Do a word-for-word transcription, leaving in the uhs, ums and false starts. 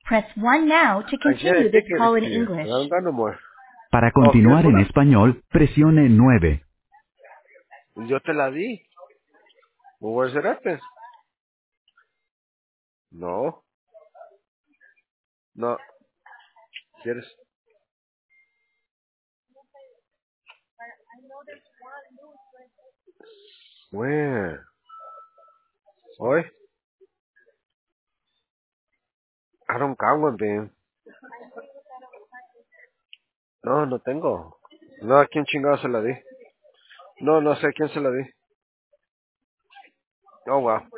Press one now to I can't continue this take it call in here. English. I don't got no more. Para Oh, ¿quieres continuar en una? español, presione nueve. Yo te la di. Well, where's it at then? No. No. ¿Quieres? Where? Hoy? I don't got one, man. No, no tengo. No, ¿a quién chingado se la di? No, no sé a quién se la di. Oh, wow.